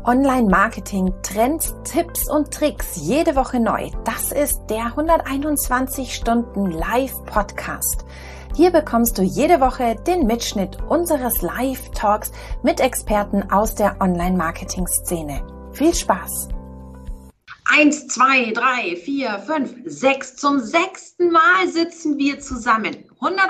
Online-Marketing, Trends, Tipps und Tricks jede Woche neu. Das ist der 121 Stunden Live-Podcast. Hier bekommst du jede Woche den Mitschnitt unseres Live-Talks mit Experten aus der Online-Marketing-Szene. Viel Spaß! 1, 2, 3, 4, 5, 6. Zum 6. Mal sitzen wir zusammen.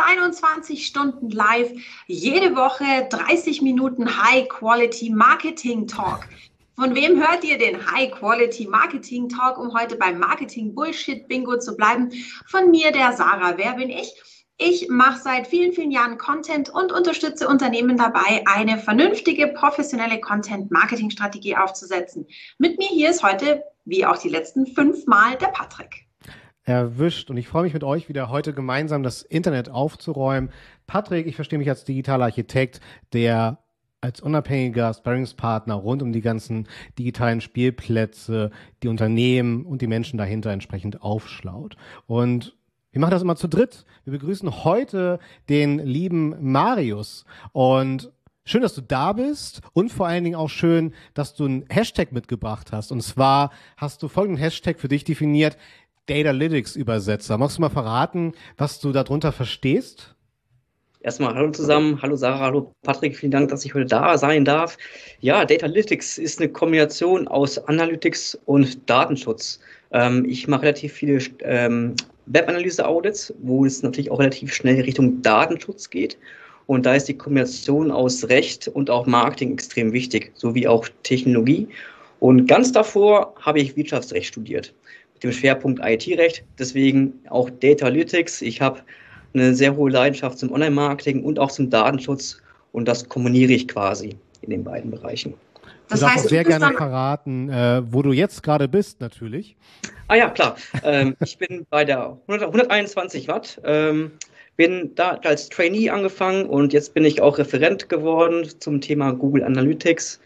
121 Stunden live, jede Woche 30 Minuten High-Quality-Marketing-Talk. Von wem hört ihr den High-Quality-Marketing-Talk, um heute beim Marketing-Bullshit-Bingo zu bleiben? Von mir, der Sarah. Wer bin ich? Ich mache seit vielen, vielen Jahren Content und unterstütze Unternehmen dabei, eine vernünftige, professionelle Content-Marketing-Strategie aufzusetzen. Mit mir hier ist heute, wie auch die letzten 5 Mal, der Patrick. Erwischt. Und ich freue mich mit euch wieder heute gemeinsam das Internet aufzuräumen. Patrick, ich verstehe mich als digitaler Architekt, der als unabhängiger Sparringspartner rund um die ganzen digitalen Spielplätze, die Unternehmen und die Menschen dahinter entsprechend aufschlaut. Und wir machen das immer zu dritt. Wir begrüßen heute den lieben Marius. Und schön, dass du da bist und vor allen Dingen auch schön, dass du einen Hashtag mitgebracht hast. Und zwar hast du folgenden Hashtag für dich definiert: Datalytics-Übersetzer. Magst du mal verraten, was du darunter verstehst? Erstmal hallo zusammen, hallo Sarah, hallo Patrick, vielen Dank, dass ich heute da sein darf. Ja, Datalytics ist eine Kombination aus Analytics und Datenschutz. Ich mache relativ viele Webanalyse-Audits, wo es natürlich auch relativ schnell Richtung Datenschutz geht. Und da ist die Kombination aus Recht und auch Marketing extrem wichtig, sowie auch Technologie. Und ganz davor habe ich Wirtschaftsrecht studiert, mit dem Schwerpunkt IT-Recht. Deswegen auch Datalytics. Ich habe eine sehr hohe Leidenschaft zum Online-Marketing und auch zum Datenschutz. Und das kombiniere ich quasi in den beiden Bereichen. Das heißt, du darfst sehr gerne verraten, wo du jetzt gerade bist, natürlich. Ah ja, klar. Ich bin bei der 121 Watt, bin da als Trainee angefangen und jetzt bin ich auch Referent geworden zum Thema Google Analytics.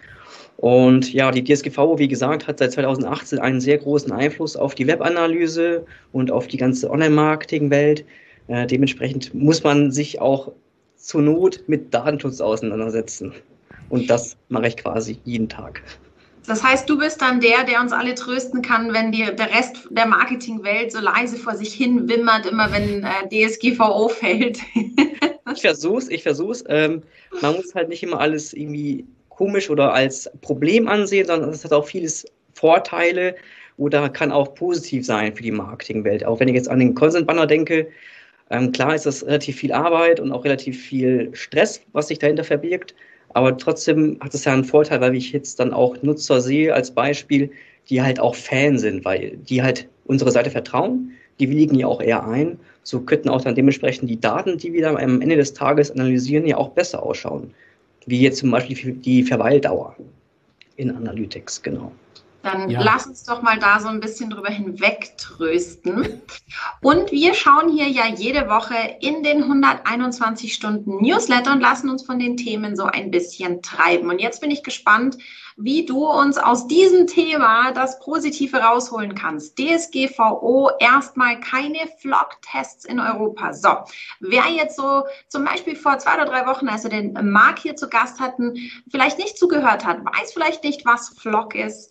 Und ja, die DSGVO, wie gesagt, hat seit 2018 einen sehr großen Einfluss auf die Webanalyse und auf die ganze Online-Marketing-Welt. Dementsprechend muss man sich auch zur Not mit Datenschutz auseinandersetzen. Und das mache ich quasi jeden Tag. Das heißt, du bist dann der uns alle trösten kann, wenn der Rest der Marketingwelt so leise vor sich hin wimmert, immer wenn DSGVO fällt. Ich versuch's. Man muss halt nicht immer alles irgendwie komisch oder als Problem ansehen, sondern es hat auch vieles Vorteile oder kann auch positiv sein für die Marketingwelt. Auch wenn ich jetzt an den Consent-Banner denke, klar ist das relativ viel Arbeit und auch relativ viel Stress, was sich dahinter verbirgt. Aber trotzdem hat es ja einen Vorteil, weil ich jetzt dann auch Nutzer sehe als Beispiel, die halt auch Fan sind, weil die halt unsere Seite vertrauen. Die willigen ja auch eher ein. So könnten auch dann dementsprechend die Daten, die wir dann am Ende des Tages analysieren, ja auch besser ausschauen. Wie jetzt zum Beispiel die Verweildauer in Analytics, genau. Dann lass uns doch mal da so ein bisschen drüber hinweg trösten. Und wir schauen hier ja jede Woche in den 121 Stunden Newsletter und lassen uns von den Themen so ein bisschen treiben. Und jetzt bin ich gespannt, wie du uns aus diesem Thema das Positive rausholen kannst. DSGVO, erstmal keine Flock-Tests in Europa. So, wer jetzt so zum Beispiel vor 2 oder 3 Wochen, als wir den Marc hier zu Gast hatten, vielleicht nicht zugehört hat, weiß vielleicht nicht, was Flock ist.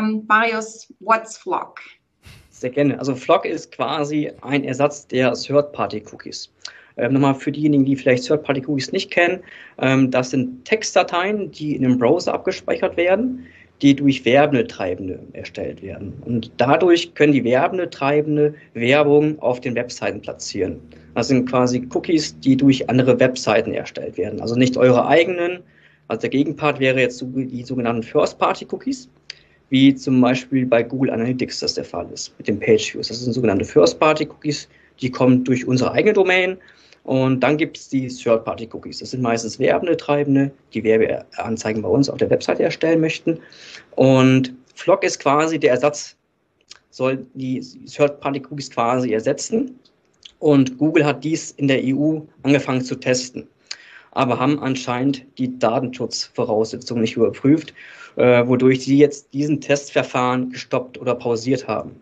Marius, what's Flock? Sehr gerne. Also Flock ist quasi ein Ersatz der Third-Party-Cookies. Nochmal für diejenigen, die vielleicht Third-Party-Cookies nicht kennen, das sind Textdateien, die in einem Browser abgespeichert werden, die durch Werbetreibende erstellt werden. Und dadurch können die Werbetreibende Werbung auf den Webseiten platzieren. Das sind quasi Cookies, die durch andere Webseiten erstellt werden. Also nicht eure eigenen. Also der Gegenpart wäre jetzt die sogenannten First-Party-Cookies, wie zum Beispiel bei Google Analytics das der Fall ist, mit den Page-Views. Das sind sogenannte First-Party-Cookies, die kommen durch unsere eigene Domain. Und dann gibt es die Third-Party-Cookies. Das sind meistens Werbetreibende, die Werbeanzeigen bei uns auf der Webseite erstellen möchten. Und Flock ist quasi der Ersatz, soll die Third-Party-Cookies quasi ersetzen. Und Google hat dies in der EU angefangen zu testen, aber haben anscheinend die Datenschutzvoraussetzungen nicht überprüft, wodurch sie jetzt diesen Testverfahren gestoppt oder pausiert haben.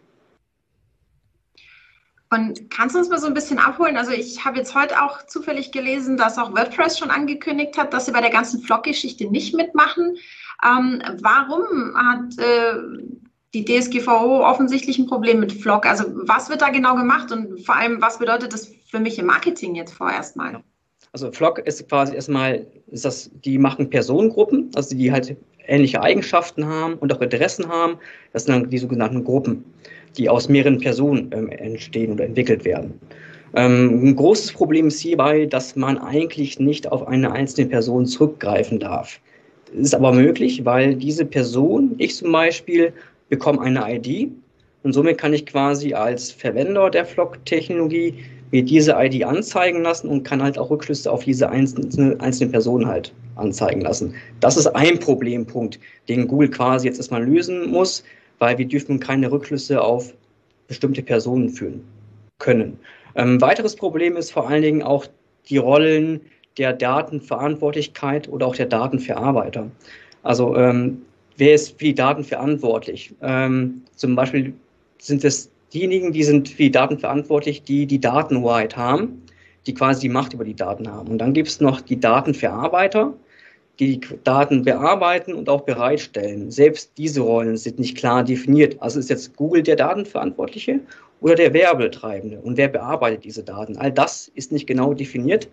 Und kannst du uns mal so ein bisschen abholen? Also ich habe jetzt heute auch zufällig gelesen, dass auch WordPress schon angekündigt hat, dass sie bei der ganzen Flock-Geschichte nicht mitmachen. Warum hat die DSGVO offensichtlich ein Problem mit Flock? Also was wird da genau gemacht und vor allem, was bedeutet das für mich im Marketing jetzt vorerst mal? Also Flock ist quasi erstmal, die machen Personengruppen, also die halt ähnliche Eigenschaften haben und auch Interessen haben. Das sind dann die sogenannten Gruppen, die aus mehreren Personen entstehen oder entwickelt werden. Ein großes Problem ist hierbei, dass man eigentlich nicht auf eine einzelne Person zurückgreifen darf. Das ist aber möglich, weil diese Person, ich zum Beispiel, bekomme eine ID und somit kann ich quasi als Verwender der Flock-Technologie mir diese ID anzeigen lassen und kann halt auch Rückschlüsse auf diese einzelne Person halt anzeigen lassen. Das ist ein Problempunkt, den Google quasi jetzt erstmal lösen muss, weil wir dürfen keine Rückschlüsse auf bestimmte Personen führen können. Weiteres Problem ist vor allen Dingen auch die Rollen der Datenverantwortlichkeit oder auch der Datenverarbeiter. Also wer ist für die Daten verantwortlich? Zum Beispiel sind es diejenigen, die sind für die Daten verantwortlich, die die Datenhoheit haben, die quasi die Macht über die Daten haben. Und dann gibt es noch die Datenverarbeiter, die Daten bearbeiten und auch bereitstellen. Selbst diese Rollen sind nicht klar definiert. Also ist jetzt Google der Datenverantwortliche oder der Werbetreibende? Und wer bearbeitet diese Daten? All das ist nicht genau definiert,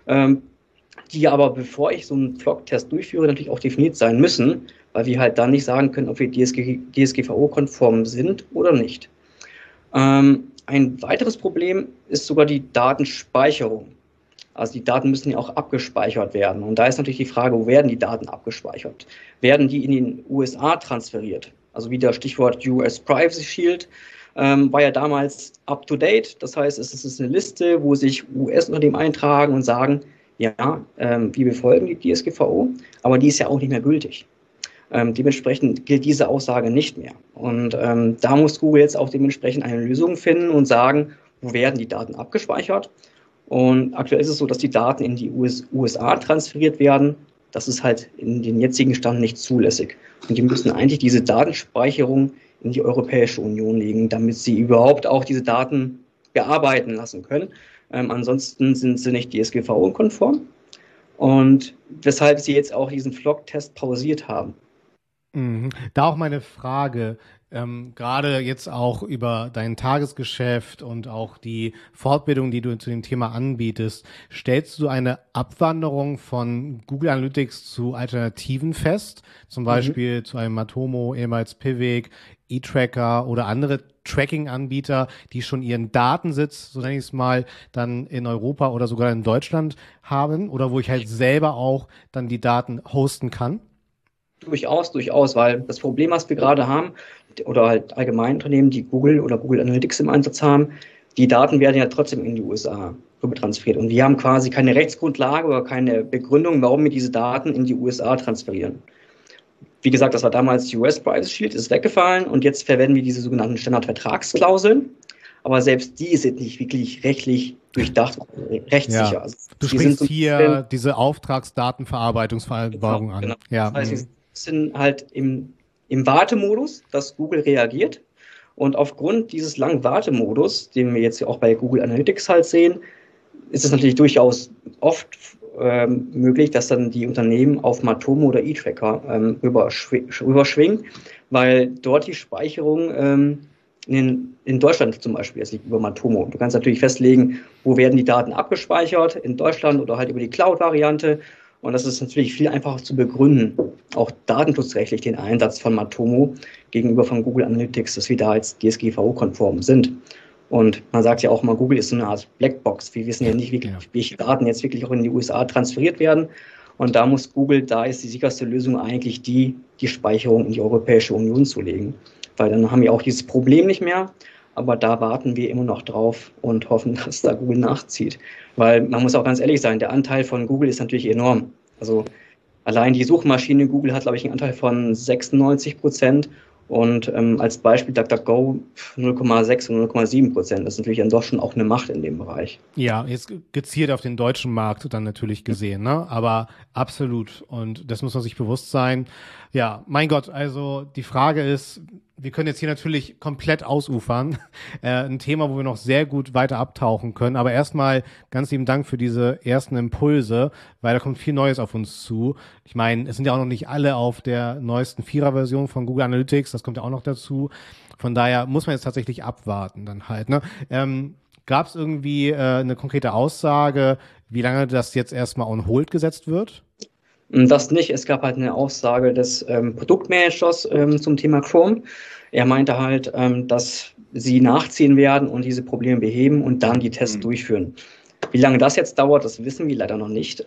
die aber, bevor ich so einen Flock-Test durchführe, natürlich auch definiert sein müssen, weil wir halt dann nicht sagen können, ob wir DSGVO-konform sind oder nicht. Ein weiteres Problem ist sogar die Datenspeicherung. Also die Daten müssen ja auch abgespeichert werden. Und da ist natürlich die Frage, wo werden die Daten abgespeichert? Werden die in den USA transferiert? Also wieder Stichwort US Privacy Shield war ja damals up-to-date. Das heißt, es ist eine Liste, wo sich US-Unternehmen eintragen und sagen, ja, wir befolgen die DSGVO, aber die ist ja auch nicht mehr gültig. Dementsprechend gilt diese Aussage nicht mehr. Und da muss Google jetzt auch dementsprechend eine Lösung finden und sagen, wo werden die Daten abgespeichert. Und aktuell ist es so, dass die Daten in die USA transferiert werden. Das ist halt in den jetzigen Stand nicht zulässig. Und die müssen eigentlich diese Datenspeicherung in die Europäische Union legen, damit sie überhaupt auch diese Daten bearbeiten lassen können. Ansonsten sind sie nicht DSGVO-konform. Und weshalb sie jetzt auch diesen Flock-Test pausiert haben. Da auch meine Frage, gerade jetzt auch über dein Tagesgeschäft und auch die Fortbildung, die du zu dem Thema anbietest, stellst du eine Abwanderung von Google Analytics zu Alternativen fest, zum Beispiel zu einem Matomo, ehemals Pivik, eTracker oder andere Tracking-Anbieter, die schon ihren Datensitz, so nenne ich es mal, dann in Europa oder sogar in Deutschland haben oder wo ich halt selber auch dann die Daten hosten kann? Durchaus, weil das Problem, was wir gerade haben, oder halt allgemein Unternehmen, die Google oder Google Analytics im Einsatz haben, die Daten werden ja trotzdem in die USA rüber transferiert. Und wir haben quasi keine Rechtsgrundlage oder keine Begründung, warum wir diese Daten in die USA transferieren. Wie gesagt, das war damals US Privacy Shield, ist weggefallen und jetzt verwenden wir diese sogenannten Standardvertragsklauseln. Aber selbst die sind nicht wirklich rechtlich durchdacht, rechtssicher. Ja. Also, du sprichst hier diese Auftragsdatenverarbeitungsvereinbarung an. Genau. Ja. Das heißt, wir sind halt im Wartemodus, dass Google reagiert. Und aufgrund dieses langen Wartemodus, den wir jetzt ja auch bei Google Analytics halt sehen, ist es natürlich durchaus oft möglich, dass dann die Unternehmen auf Matomo oder eTracker rüberschwingen, weil dort die Speicherung in Deutschland zum Beispiel, es liegt über Matomo. Du kannst natürlich festlegen, wo werden die Daten abgespeichert, in Deutschland oder halt über die Cloud-Variante. Und das ist natürlich viel einfacher zu begründen, auch datenschutzrechtlich den Einsatz von Matomo gegenüber von Google Analytics, dass wir da als DSGVO-konform sind. Und man sagt ja auch mal, Google ist so eine Art Blackbox. Wir wissen ja nicht wirklich, welche Daten jetzt wirklich auch in die USA transferiert werden. Und da muss Google, da ist die sicherste Lösung eigentlich die Speicherung in die Europäische Union zu legen. Weil dann haben wir auch dieses Problem nicht mehr. Aber da warten wir immer noch drauf und hoffen, dass da Google nachzieht. Weil man muss auch ganz ehrlich sein, der Anteil von Google ist natürlich enorm. Also allein die Suchmaschine Google hat, glaube ich, einen Anteil von 96%. Und als Beispiel DuckDuckGo 0,6 und 0,7%. Das ist natürlich dann doch schon auch eine Macht in dem Bereich. Ja, jetzt gezielt auf den deutschen Markt dann natürlich gesehen, ne? Aber absolut. Und das muss man sich bewusst sein. Ja, mein Gott, also die Frage ist, wir können jetzt hier natürlich komplett ausufern. Ein Thema, wo wir noch sehr gut weiter abtauchen können. Aber erstmal ganz lieben Dank für diese ersten Impulse, weil da kommt viel Neues auf uns zu. Ich meine, es sind ja auch noch nicht alle auf der neuesten Vierer-Version von Google Analytics. Das kommt ja auch noch dazu. Von daher muss man jetzt tatsächlich abwarten dann halt. Ne? Gab es irgendwie eine konkrete Aussage, wie lange das jetzt erstmal on hold gesetzt wird? Das nicht. Es gab halt eine Aussage des Produktmanagers zum Thema Chrome. Er meinte halt, dass sie nachziehen werden und diese Probleme beheben und dann die Tests durchführen. Wie lange das jetzt dauert, das wissen wir leider noch nicht.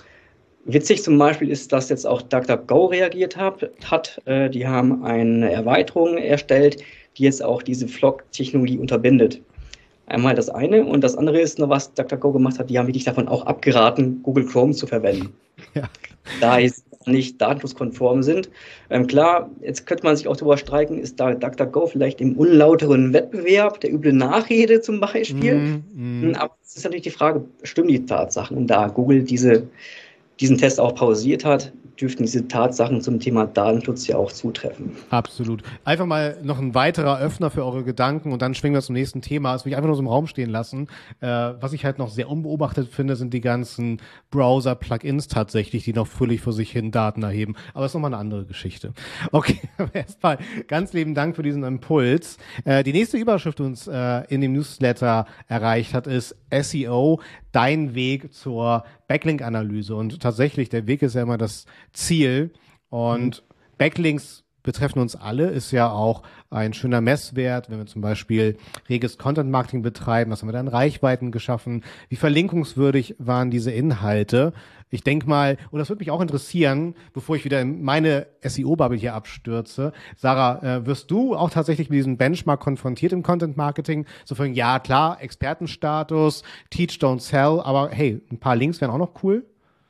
Witzig zum Beispiel ist, dass jetzt auch DuckDuckGo reagiert hat. Die haben eine Erweiterung erstellt, die jetzt auch diese Flock-Technologie unterbindet. Einmal das eine und das andere ist noch, was DuckDuckGo gemacht hat, die haben wirklich davon auch abgeraten, Google Chrome zu verwenden. Ja. Da es nicht datenschutzkonform sind. Klar, jetzt könnte man sich auch darüber streiten, ist da DuckDuckGo vielleicht im unlauteren Wettbewerb, der üble Nachrede zum Beispiel. Aber es ist natürlich die Frage, stimmen die Tatsachen? Und da Google diesen Test auch pausiert hat, dürften diese Tatsachen zum Thema Datenschutz ja auch zutreffen. Absolut. Einfach mal noch ein weiterer Öffner für eure Gedanken und dann schwingen wir zum nächsten Thema. Das will ich einfach nur so im Raum stehen lassen. Was ich halt noch sehr unbeobachtet finde, sind die ganzen Browser-Plugins tatsächlich, die noch fröhlich vor sich hin Daten erheben. Aber das ist nochmal eine andere Geschichte. Okay, erstmal ganz lieben Dank für diesen Impuls. Die nächste Überschrift, die uns in dem Newsletter erreicht hat, ist SEO, dein Weg zur Backlink-Analyse. Und tatsächlich, der Weg ist ja immer das Ziel. Und Backlinks betreffen uns alle, ist ja auch ein schöner Messwert, wenn wir zum Beispiel reges Content-Marketing betreiben. Was haben wir da an Reichweiten geschaffen? Wie verlinkungswürdig waren diese Inhalte? Ich denke mal, und das würde mich auch interessieren, bevor ich wieder in meine SEO-Bubble hier abstürze. Sarah, wirst du auch tatsächlich mit diesem Benchmark konfrontiert im Content-Marketing? So von, ja klar, Expertenstatus, Teach, don't sell, aber hey, ein paar Links wären auch noch cool.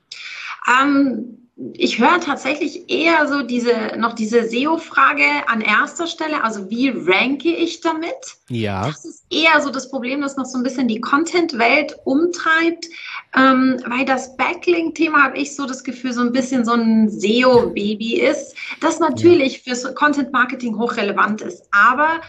Ich höre tatsächlich eher so diese SEO-Frage an erster Stelle. Also wie ranke ich damit? Ja. Das ist eher so das Problem, das noch so ein bisschen die Content-Welt umtreibt. Weil das Backlink-Thema, habe ich so das Gefühl, so ein bisschen so ein SEO-Baby ist, das natürlich fürs Content-Marketing hochrelevant ist. Aber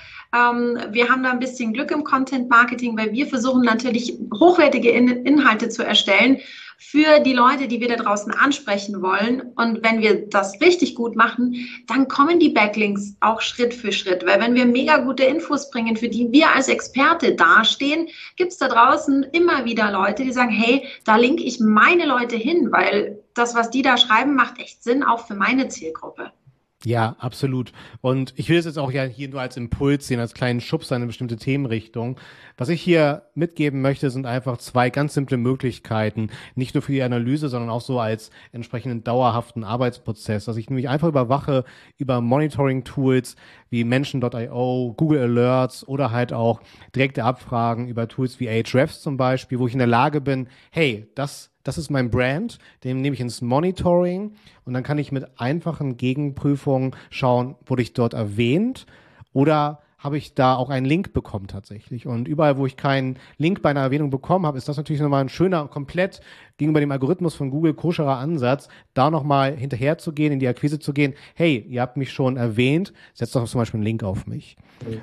wir haben da ein bisschen Glück im Content-Marketing, weil wir versuchen natürlich hochwertige Inhalte zu erstellen für die Leute, die wir da draußen ansprechen wollen. Und wenn wir das richtig gut machen, dann kommen die Backlinks auch Schritt für Schritt. Weil wenn wir mega gute Infos bringen, für die wir als Experte dastehen, gibt es da draußen immer wieder Leute, die sagen, hey, da linke ich meine Leute hin, weil das, was die da schreiben, macht echt Sinn, auch für meine Zielgruppe. Ja, absolut. Und ich will es jetzt auch ja hier nur als Impuls sehen, als kleinen Schubs in eine bestimmte Themenrichtung. Was ich hier mitgeben möchte, sind einfach zwei ganz simple Möglichkeiten, nicht nur für die Analyse, sondern auch so als entsprechenden dauerhaften Arbeitsprozess, dass ich nämlich einfach überwache über Monitoring-Tools wie Mention.io, Google Alerts oder halt auch direkte Abfragen über Tools wie Ahrefs zum Beispiel, wo ich in der Lage bin, hey, das ist mein Brand, den nehme ich ins Monitoring und dann kann ich mit einfachen Gegenprüfungen schauen, wurde ich dort erwähnt oder habe ich da auch einen Link bekommen tatsächlich. Und überall, wo ich keinen Link bei einer Erwähnung bekommen habe, ist das natürlich nochmal ein schöner, komplett gegenüber dem Algorithmus von Google koscherer Ansatz, da nochmal hinterher zu gehen, in die Akquise zu gehen. Hey, ihr habt mich schon erwähnt, setzt doch zum Beispiel einen Link auf mich.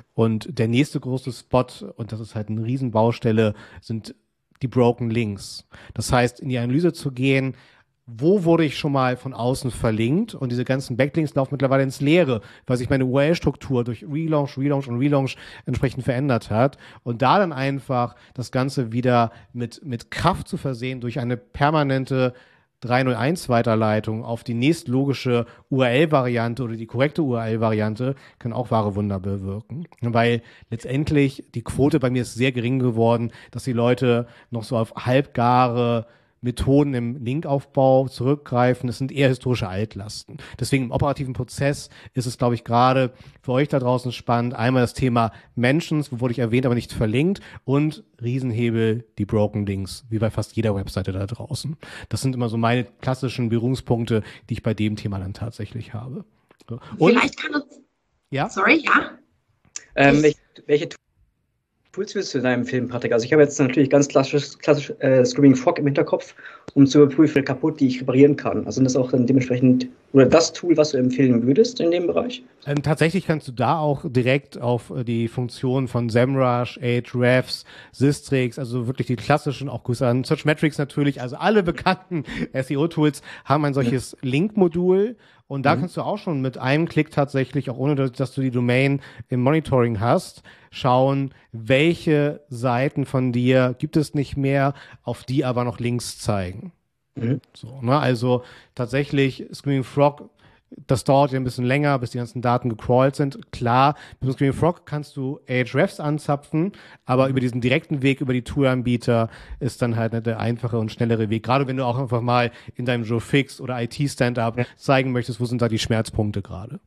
Und der nächste große Spot, und das ist halt eine Riesenbaustelle, sind die Broken Links. Das heißt, in die Analyse zu gehen, wo wurde ich schon mal von außen verlinkt und diese ganzen Backlinks laufen mittlerweile ins Leere, weil sich meine URL-Struktur durch Relaunch entsprechend verändert hat und da dann einfach das Ganze wieder mit Kraft zu versehen durch eine permanente 301-Weiterleitung auf die nächstlogische URL-Variante oder die korrekte URL-Variante kann auch wahre Wunder bewirken. Weil letztendlich die Quote bei mir ist sehr gering geworden, dass die Leute noch so auf halbgare Methoden im Linkaufbau zurückgreifen. Es sind eher historische Altlasten. Deswegen im operativen Prozess ist es, glaube ich, gerade für euch da draußen spannend. Einmal das Thema Mentions, wo wurde ich erwähnt, aber nicht verlinkt und Riesenhebel, die Broken Links, wie bei fast jeder Webseite da draußen. Das sind immer so meine klassischen Berührungspunkte, die ich bei dem Thema dann tatsächlich habe. Und vielleicht kann uns... Ja? Sorry, ja? Welche Tools willst du in deinem Film, Patrick? Also ich habe jetzt natürlich ganz klassisch Screaming Frog im Hinterkopf, um zu überprüfen, wie kaputt die ich reparieren kann. Also das ist auch dann dementsprechend, oder das Tool, was du empfehlen würdest in dem Bereich? Tatsächlich kannst du da auch direkt auf die Funktion von SEMrush, Ahrefs, Sistrix, also wirklich die klassischen, auch Grüße an Searchmetrics natürlich, also alle bekannten SEO-Tools haben ein solches Link-Modul. Und da kannst du auch schon mit einem Klick tatsächlich, auch ohne dass du die Domain im Monitoring hast, schauen, welche Seiten von dir gibt es nicht mehr, auf die aber noch Links zeigen. So, ne? Also tatsächlich Screaming Frog, das dauert ja ein bisschen länger, bis die ganzen Daten gecrawlt sind. Klar, mit Screaming Frog kannst du Ahrefs anzapfen, aber über diesen direkten Weg, über die Toolanbieter, ist dann halt der einfache und schnellere Weg. Gerade wenn du auch einfach mal in deinem Joe Fix oder IT-Stand-Up zeigen möchtest, wo sind da die Schmerzpunkte gerade.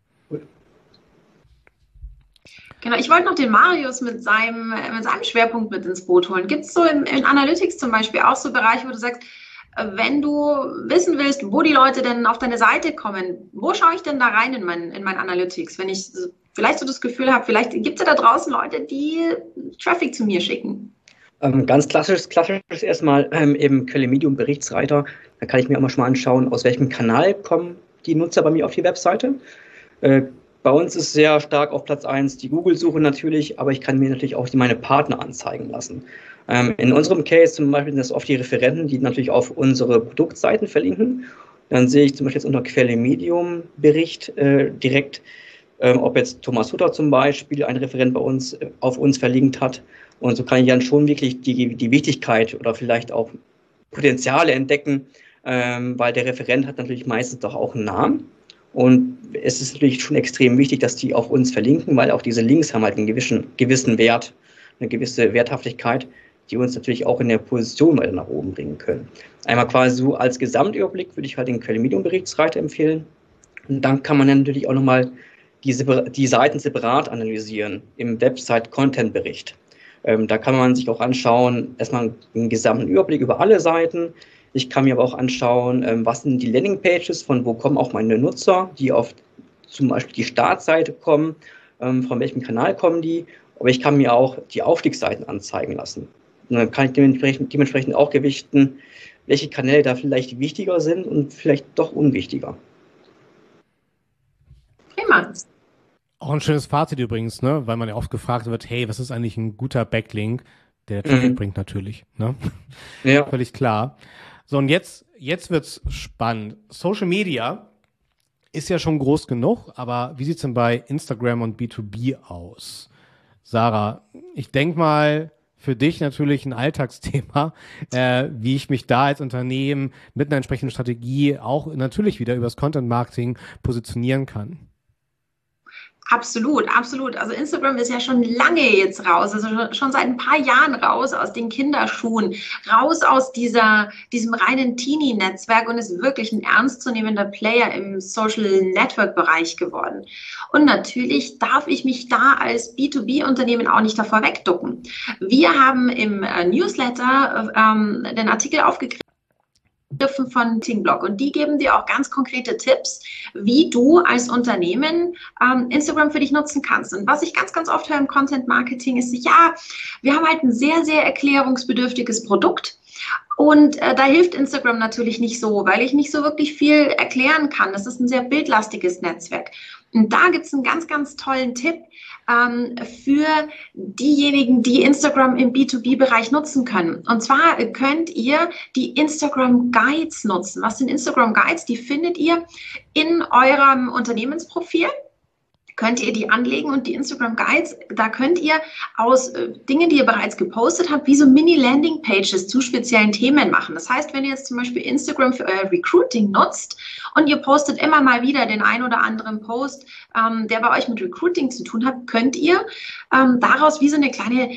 Genau, ich wollte noch den Marius mit seinem Schwerpunkt mit ins Boot holen. Gibt es so in Analytics zum Beispiel auch so Bereiche, wo du sagst, wenn du wissen willst, wo die Leute denn auf deine Seite kommen, wo schaue ich denn da rein in mein Analytics? Wenn ich vielleicht so das Gefühl habe, vielleicht gibt es ja da draußen Leute, die Traffic zu mir schicken. Ganz klassisch erstmal im Quelle Medium Berichtsreiter. Da kann ich mir auch mal schon mal anschauen, aus welchem Kanal kommen die Nutzer bei mir auf die Webseite. Bei uns ist sehr stark auf Platz 1 die Google-Suche natürlich, aber ich kann mir natürlich auch meine Partner anzeigen lassen. In unserem Case zum Beispiel sind das oft die Referenten, die natürlich auf unsere Produktseiten verlinken. Dann sehe ich zum Beispiel jetzt unter Quelle Medium Bericht direkt, ob jetzt Thomas Hutter zum Beispiel, ein Referent bei uns, auf uns verlinkt hat. Und so kann ich dann schon wirklich die Wichtigkeit oder vielleicht auch Potenziale entdecken, weil der Referent hat natürlich meistens doch auch einen Namen. Und es ist natürlich schon extrem wichtig, dass die auf uns verlinken, weil auch diese Links haben halt einen gewissen Wert, eine gewisse Werthaftigkeit, die uns natürlich auch in der Position weiter nach oben bringen können. Einmal quasi so als Gesamtüberblick würde ich halt den Quelle Medium Berichtsreiter empfehlen. Und dann kann man dann natürlich auch nochmal die Seiten separat analysieren im Website-Content-Bericht. Da kann man sich auch anschauen, erstmal einen gesamten Überblick über alle Seiten. Ich kann mir aber auch anschauen, was sind die Landingpages, von wo kommen auch meine Nutzer, die auf zum Beispiel die Startseite kommen, von welchem Kanal kommen die. Aber ich kann mir auch die Aufstiegsseiten anzeigen lassen. Und dann kann ich dementsprechend auch gewichten, welche Kanäle da vielleicht wichtiger sind und vielleicht doch unwichtiger. Prima. Auch ein schönes Fazit übrigens, ne? Weil man ja oft gefragt wird, hey, was ist eigentlich ein guter Backlink? Der Traffic bringt natürlich, ne? Ja. Völlig klar. So, und jetzt wird's spannend. Social Media ist ja schon groß genug, aber wie sieht's denn bei Instagram und B2B aus? Sarah, ich denke mal, für dich natürlich ein Alltagsthema, wie ich mich da als Unternehmen mit einer entsprechenden Strategie auch natürlich wieder übers Content Marketing positionieren kann. Absolut, absolut. Also Instagram ist ja schon lange jetzt raus, also schon seit ein paar Jahren raus aus den Kinderschuhen, raus aus diesem reinen Teenie-Netzwerk und ist wirklich ein ernstzunehmender Player im Social-Network-Bereich geworden. Und natürlich darf ich mich da als B2B-Unternehmen auch nicht davor wegducken. Wir haben im Newsletter den Artikel aufgegriffen von Teamblog und die geben dir auch ganz konkrete Tipps, wie du als Unternehmen Instagram für dich nutzen kannst. Und was ich ganz, ganz oft höre im Content Marketing ist, ja, wir haben halt ein sehr, sehr erklärungsbedürftiges Produkt. Und da hilft Instagram natürlich nicht so, weil ich nicht so wirklich viel erklären kann. Das ist ein sehr bildlastiges Netzwerk. Und da gibt es einen ganz, ganz tollen Tipp für diejenigen, die Instagram im B2B-Bereich nutzen können. Und zwar könnt ihr die Instagram Guides nutzen. Was sind Instagram Guides? Die findet ihr in eurem Unternehmensprofil. Könnt ihr die anlegen und die Instagram Guides, da könnt ihr aus Dingen, die ihr bereits gepostet habt, wie so Mini-Landing-Pages zu speziellen Themen machen. Das heißt, wenn ihr jetzt zum Beispiel Instagram für euer Recruiting nutzt und ihr postet immer mal wieder den ein oder anderen Post, der bei euch mit Recruiting zu tun hat, könnt ihr daraus wie so eine kleine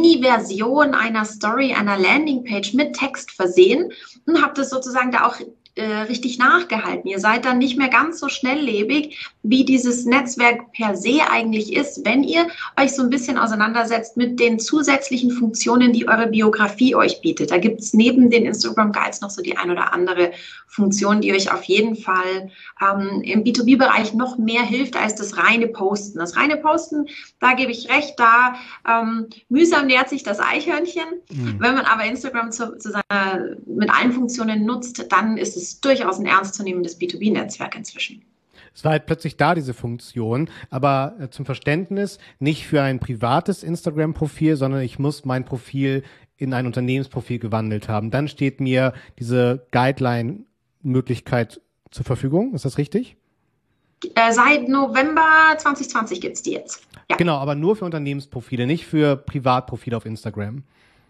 Mini-Version einer Story, einer Landing-Page mit Text versehen und habt es sozusagen da auch richtig nachgehalten. Ihr seid dann nicht mehr ganz so schnelllebig, wie dieses Netzwerk per se eigentlich ist, wenn ihr euch so ein bisschen auseinandersetzt mit den zusätzlichen Funktionen, die eure Biografie euch bietet. Da gibt es neben den Instagram Guides noch so die ein oder andere Funktion, die euch auf jeden Fall im B2B-Bereich noch mehr hilft als das reine Posten. Das reine Posten, da gebe ich recht, da mühsam nährt sich das Eichhörnchen. Wenn man aber Instagram mit allen Funktionen nutzt, dann ist es durchaus ein ernstzunehmendes B2B-Netzwerk inzwischen. Es war halt plötzlich da, diese Funktion, aber zum Verständnis nicht für ein privates Instagram-Profil, sondern ich muss mein Profil in ein Unternehmensprofil gewandelt haben. Dann steht mir diese Guideline-Möglichkeit zur Verfügung. Ist das richtig? Seit November 2020 gibt es die jetzt. Ja. Genau, aber nur für Unternehmensprofile, nicht für Privatprofile auf Instagram.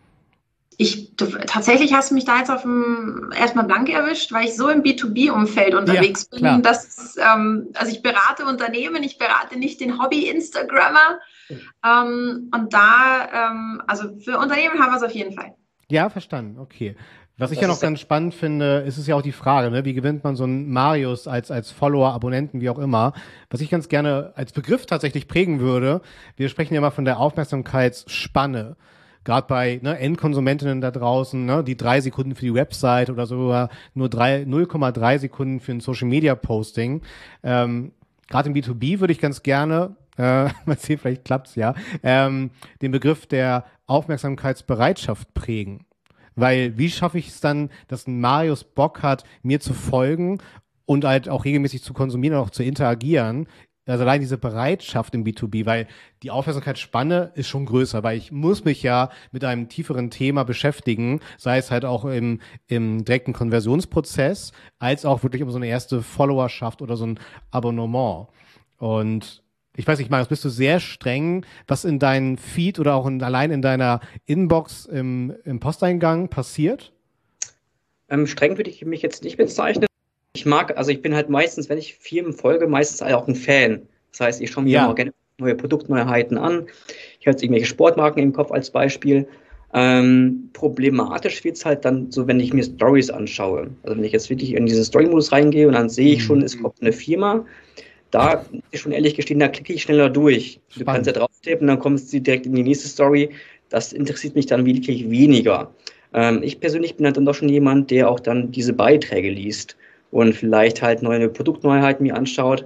Tatsächlich hast du mich da jetzt erstmal blank erwischt, weil ich so im B2B-Umfeld unterwegs bin. Klar. Also ich berate Unternehmen, ich berate nicht den Hobby-Instagrammer. Und da, also für Unternehmen haben wir es auf jeden Fall. Ja, verstanden, okay. Was ich ja noch ganz spannend finde, ist es ja auch die Frage, ne? Wie gewinnt man so einen Marius als Follower, Abonnenten, wie auch immer. Was ich ganz gerne als Begriff tatsächlich prägen würde, wir sprechen ja mal von der Aufmerksamkeitsspanne. Gerade bei Endkonsumentinnen da draußen, ne, die 3 Sekunden für die Website oder sogar nur 0,3 Sekunden für ein Social-Media-Posting. Gerade im B2B würde ich ganz gerne, mal sehen, vielleicht klappt's ja, den Begriff der Aufmerksamkeitsbereitschaft prägen. Weil wie schaffe ich es dann, dass ein Marius Bock hat, mir zu folgen und halt auch regelmäßig zu konsumieren und auch zu interagieren? Also allein diese Bereitschaft im B2B, weil die Aufmerksamkeitsspanne ist schon größer, weil ich muss mich ja mit einem tieferen Thema beschäftigen, sei es halt auch im direkten Konversionsprozess, als auch wirklich um so eine erste Followerschaft oder so ein Abonnement. Und ich weiß nicht, Marius, bist du sehr streng, was in deinem Feed oder auch allein in deiner Inbox im Posteingang passiert? Streng würde ich mich jetzt nicht bezeichnen. Ich bin halt meistens, wenn ich Firmen folge, meistens auch ein Fan. Das heißt, ich schaue mir auch gerne neue Produktneuheiten an. Ich habe jetzt irgendwelche Sportmarken im Kopf als Beispiel. Problematisch wird es halt dann so, wenn ich mir Stories anschaue. Also wenn ich jetzt wirklich in diesen Story-Modus reingehe und dann sehe ich schon, es kommt eine Firma. Da ist schon ehrlich gestehen, da klicke ich schneller durch. Du kannst ja drauf tippen, dann kommst du direkt in die nächste Story. Das interessiert mich dann wirklich weniger. Ich persönlich bin halt dann doch schon jemand, der auch dann diese Beiträge liest und vielleicht halt neue Produktneuheiten mir anschaut.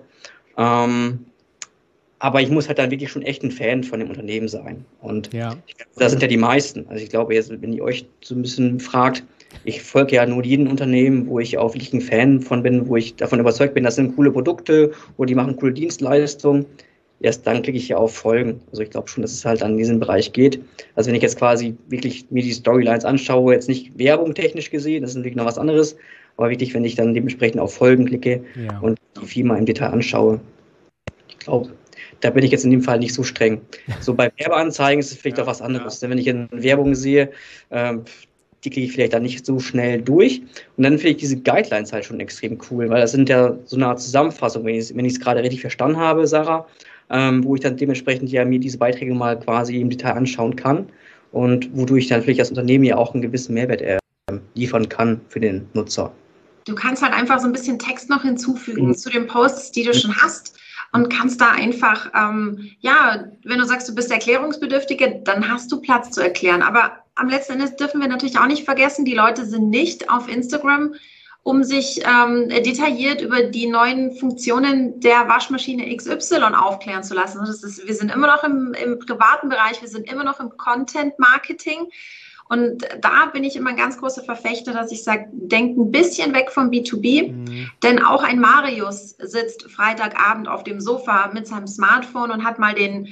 Aber ich muss halt dann wirklich schon echt ein Fan von dem Unternehmen sein. Und da sind ja die meisten. Also ich glaube, jetzt, wenn ihr euch so ein bisschen fragt, ich folge ja nur jedem Unternehmen, wo ich auch wirklich ein Fan von bin, wo ich davon überzeugt bin, das sind coole Produkte oder die machen coole Dienstleistungen. Erst dann klicke ich ja auf Folgen. Also ich glaube schon, dass es halt an diesen Bereich geht. Also wenn ich jetzt quasi wirklich mir die Storylines anschaue, jetzt nicht Werbung technisch gesehen, das ist natürlich noch was anderes, aber wirklich, wenn ich dann dementsprechend auf Folgen klicke und die Firma im Detail anschaue, ich glaube, da bin ich jetzt in dem Fall nicht so streng. So bei Werbeanzeigen ist es vielleicht auch was anderes. Denn wenn ich eine Werbung sehe, die kriege ich vielleicht dann nicht so schnell durch. Und dann finde ich diese Guidelines halt schon extrem cool, weil das sind ja so eine Art Zusammenfassung, wenn ich es gerade richtig verstanden habe, Sarah, wo ich dann dementsprechend ja mir diese Beiträge mal quasi im Detail anschauen kann und wodurch dann vielleicht das Unternehmen ja auch einen gewissen Mehrwert liefern kann für den Nutzer. Du kannst halt einfach so ein bisschen Text noch hinzufügen zu den Posts, die du schon hast. Und kannst da einfach, wenn du sagst, du bist Erklärungsbedürftige, dann hast du Platz zu erklären. Aber am letzten Ende dürfen wir natürlich auch nicht vergessen, die Leute sind nicht auf Instagram, um sich detailliert über die neuen Funktionen der Waschmaschine XY aufklären zu lassen. Wir sind immer noch im privaten Bereich, wir sind immer noch im Content-Marketing. Und da bin ich immer ein ganz großer Verfechter, dass ich sage, denkt ein bisschen weg vom B2B, denn auch ein Marius sitzt Freitagabend auf dem Sofa mit seinem Smartphone und hat mal den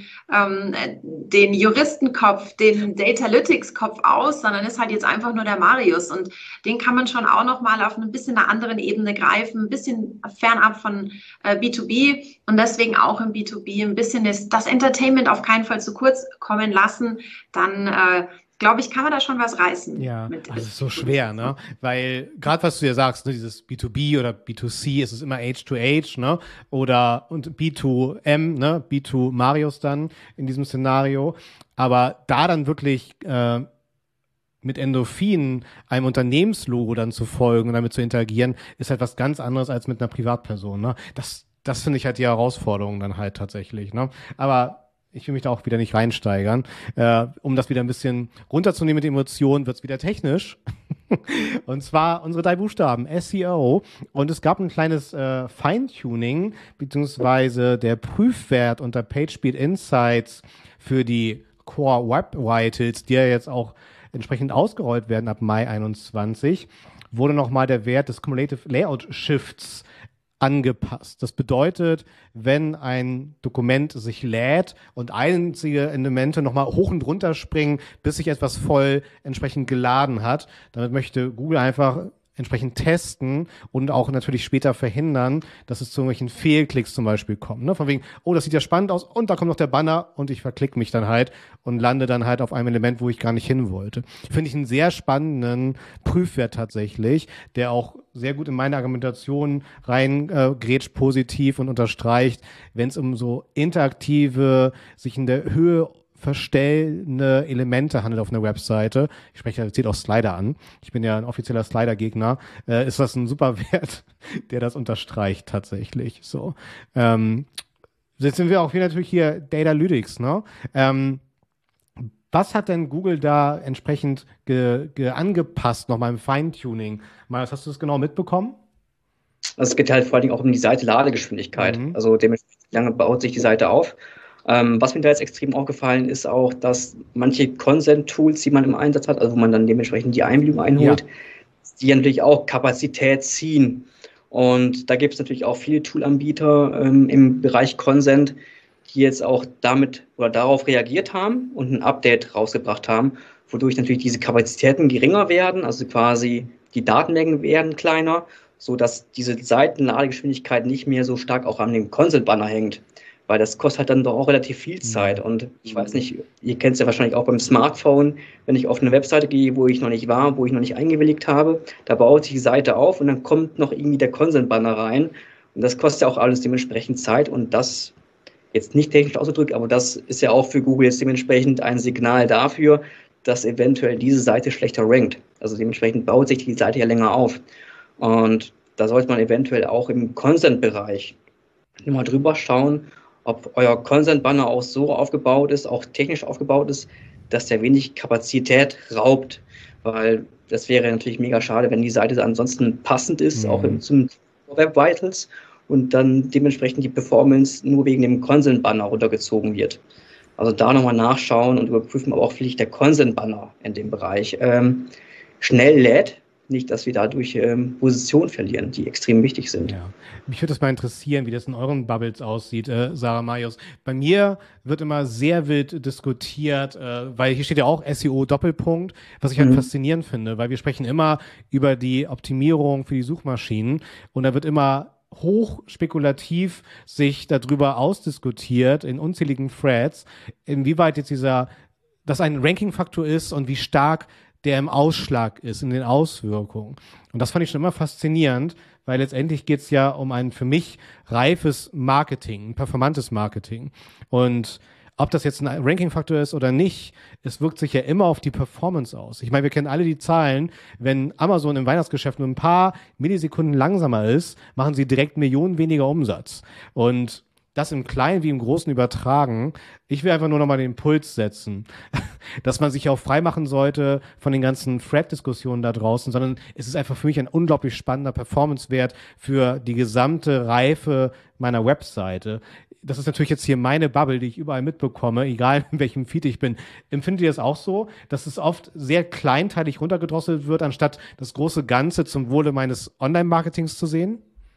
Juristenkopf, den Datalytics-Kopf aus, sondern ist halt jetzt einfach nur der Marius und den kann man schon auch nochmal auf ein bisschen einer anderen Ebene greifen, ein bisschen fernab von B2B und deswegen auch im B2B ein bisschen das Entertainment auf keinen Fall zu kurz kommen lassen, dann glaube ich, kann man da schon was reißen. Ja, das ist so schwer, ne? Weil gerade was du ja sagst, ne, dieses B2B oder B2C, ist es immer Age to Age, ne? Oder und B2M, ne? B2 Marius dann in diesem Szenario. Aber da dann wirklich mit Endorphinen einem Unternehmenslogo dann zu folgen und damit zu interagieren, ist halt was ganz anderes als mit einer Privatperson. Ne? Das finde ich halt die Herausforderung dann halt tatsächlich. Ne? Aber ich will mich da auch wieder nicht reinsteigern. Um das wieder ein bisschen runterzunehmen mit Emotionen, wird's wieder technisch. Und zwar unsere 3 Buchstaben, SEO. Und es gab ein kleines Feintuning, beziehungsweise der Prüfwert unter PageSpeed Insights für die Core Web Vitals, die ja jetzt auch entsprechend ausgerollt werden ab Mai 21, wurde nochmal der Wert des Cumulative Layout Shifts angepasst. Das bedeutet, wenn ein Dokument sich lädt und einzige Elemente nochmal hoch und runter springen, bis sich etwas voll entsprechend geladen hat, damit möchte Google einfach entsprechend testen und auch natürlich später verhindern, dass es zu irgendwelchen Fehlklicks zum Beispiel kommt. Ne? Von wegen, oh, das sieht ja spannend aus und da kommt noch der Banner und ich verklicke mich dann halt und lande dann halt auf einem Element, wo ich gar nicht hin wollte. Finde ich einen sehr spannenden Prüfwert tatsächlich, der auch sehr gut in meine Argumentation reingrätscht positiv und unterstreicht, wenn es um so interaktive, sich in der Höhe verstellende Elemente handelt auf einer Webseite. Ich spreche jetzt auch Slider an. Ich bin ja ein offizieller Slider-Gegner. Ist das ein super Wert, der das unterstreicht tatsächlich. So. Jetzt sind wir auch wieder natürlich hier Datalytics, ne? Was hat denn Google da entsprechend angepasst, nochmal im Feintuning? Marius, hast du das genau mitbekommen? Also es geht halt vor allem auch um die Seite-Ladegeschwindigkeit. Also dementsprechend, wie lange baut sich die Seite auf? Was mir da jetzt extrem aufgefallen ist auch, dass manche Consent-Tools, die man im Einsatz hat, also wo man dann dementsprechend die Einwilligung einholt, die natürlich auch Kapazität ziehen. Und da gibt es natürlich auch viele Toolanbieter im Bereich Consent, die jetzt auch damit oder darauf reagiert haben und ein Update rausgebracht haben, wodurch natürlich diese Kapazitäten geringer werden, also quasi die Datenmengen werden kleiner, sodass diese Seitenladegeschwindigkeit nicht mehr so stark auch an dem Consent-Banner hängt. Weil das kostet halt dann doch auch relativ viel Zeit. Und ich weiß nicht, ihr kennt es ja wahrscheinlich auch beim Smartphone, wenn ich auf eine Webseite gehe, wo ich noch nicht war, wo ich noch nicht eingewilligt habe, da baut sich die Seite auf und dann kommt noch irgendwie der Consent-Banner rein. Und das kostet ja auch alles dementsprechend Zeit. Und das, jetzt nicht technisch ausgedrückt, aber das ist ja auch für Google jetzt dementsprechend ein Signal dafür, dass eventuell diese Seite schlechter rankt. Also dementsprechend baut sich die Seite ja länger auf. Und da sollte man eventuell auch im Consent-Bereich mal drüber schauen, ob euer Consent-Banner auch so aufgebaut ist, auch technisch aufgebaut ist, dass der wenig Kapazität raubt. Weil das wäre natürlich mega schade, wenn die Seite ansonsten passend ist, auch zum Web Vitals, und dann dementsprechend die Performance nur wegen dem Consent-Banner runtergezogen wird. Also da nochmal nachschauen und überprüfen, ob auch vielleicht der Consent-Banner in dem Bereich schnell lädt. Nicht, dass wir dadurch Position verlieren, die extrem wichtig sind. Ja. Mich würde das mal interessieren, wie das in euren Bubbles aussieht, Sarah, Marius. Bei mir wird immer sehr wild diskutiert, weil hier steht ja auch SEO Doppelpunkt, was ich halt faszinierend finde, weil wir sprechen immer über die Optimierung für die Suchmaschinen und da wird immer hoch spekulativ sich darüber ausdiskutiert in unzähligen Threads, inwieweit jetzt das ein Ranking-Faktor ist und wie stark der im Ausschlag ist, in den Auswirkungen. Und das fand ich schon immer faszinierend, weil letztendlich geht es ja um ein für mich reifes Marketing, ein performantes Marketing. Und ob das jetzt ein Ranking-Faktor ist oder nicht, es wirkt sich ja immer auf die Performance aus. Ich meine, wir kennen alle die Zahlen, wenn Amazon im Weihnachtsgeschäft nur ein paar Millisekunden langsamer ist, machen sie direkt Millionen weniger Umsatz. Und das im Kleinen wie im Großen übertragen. Ich will einfach nur nochmal den Impuls setzen, dass man sich auch freimachen sollte von den ganzen Thread-Diskussionen da draußen, sondern es ist einfach für mich ein unglaublich spannender Performance-Wert für die gesamte Reife meiner Webseite. Das ist natürlich jetzt hier meine Bubble, die ich überall mitbekomme, egal in welchem Feed ich bin. Empfindet ihr das auch so, dass es oft sehr kleinteilig runtergedrosselt wird, anstatt das große Ganze zum Wohle meines Online-Marketings zu sehen?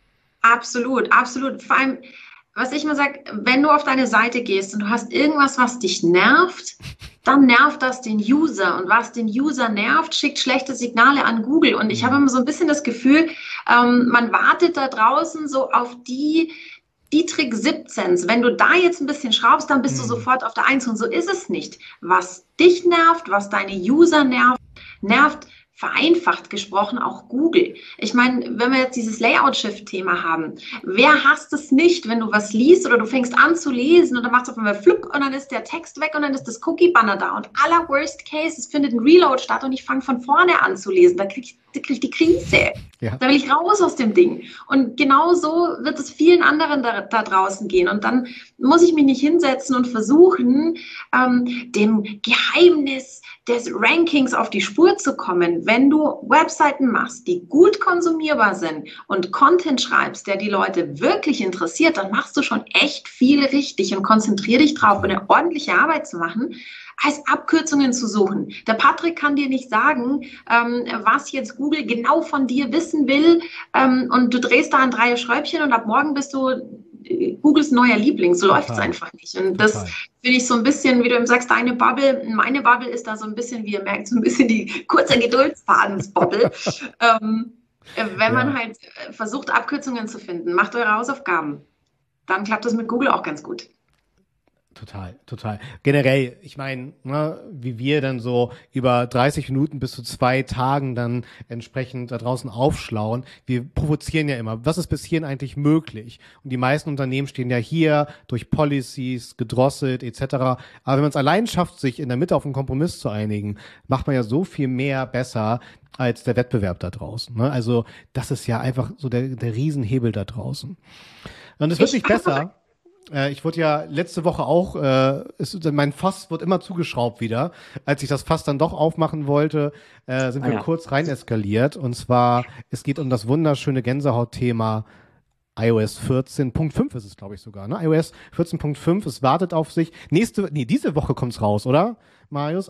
Absolut, absolut. Vor allem, was ich mal sage, wenn du auf deine Seite gehst und du hast irgendwas, was dich nervt, dann nervt das den User. Und was den User nervt, schickt schlechte Signale an Google. Und ich habe immer so ein bisschen das Gefühl, man wartet da draußen so auf die Trick 17. Wenn du da jetzt ein bisschen schraubst, dann bist du sofort auf der 1. Und so ist es nicht. Was dich nervt, was deine User nervt vereinfacht gesprochen auch Google. Ich meine, wenn wir jetzt dieses Layout-Shift-Thema haben, wer hasst es nicht, wenn du was liest oder du fängst an zu lesen und dann macht es auf einmal flupp und dann ist der Text weg und dann ist das Cookie-Banner da und aller Worst Case, es findet ein Reload statt und ich fange von vorne an zu lesen. Da krieg ich die Krise. Ja. Da will ich raus aus dem Ding. Und genau so wird es vielen anderen da draußen gehen. Und dann muss ich mich nicht hinsetzen und versuchen, dem Geheimnis des Rankings auf die Spur zu kommen. Wenn du Webseiten machst, die gut konsumierbar sind und Content schreibst, der die Leute wirklich interessiert, dann machst du schon echt viel richtig und konzentriere dich drauf, eine ordentliche Arbeit zu machen, als Abkürzungen zu suchen. Der Patrick kann dir nicht sagen, was jetzt Google genau von dir wissen will, und du drehst da an 3 Schräubchen und ab morgen bist du Googles neuer Liebling. So läuft es einfach nicht. Und das finde ich so ein bisschen, wie du eben sagst, deine Bubble, meine Bubble ist da so ein bisschen, wie ihr merkt, so ein bisschen die kurze Geduldsfadens-Bubble. Wenn man halt versucht, Abkürzungen zu finden, macht eure Hausaufgaben. Dann klappt das mit Google auch ganz gut. Total. Generell, ich meine, wie wir dann so über 30 Minuten bis zu 2 Tagen dann entsprechend da draußen aufschlauen, wir provozieren ja immer, was ist bis hierhin eigentlich möglich? Und die meisten Unternehmen stehen ja hier durch Policies, gedrosselt etc. Aber wenn man es allein schafft, sich in der Mitte auf einen Kompromiss zu einigen, macht man ja so viel mehr besser als der Wettbewerb da draußen. Ne? Also das ist ja einfach so der Riesenhebel da draußen. Und es wird nicht besser. Ich wurde ja letzte Woche auch, mein Fass wird immer zugeschraubt wieder. Als ich das Fass dann doch aufmachen wollte, sind wir kurz rein eskaliert. Und zwar, es geht um das wunderschöne Gänsehaut-Thema iOS 14.5 ist es, glaube ich, sogar. Ne? iOS 14.5, es wartet auf sich. Diese Woche kommt's raus, oder, Marius?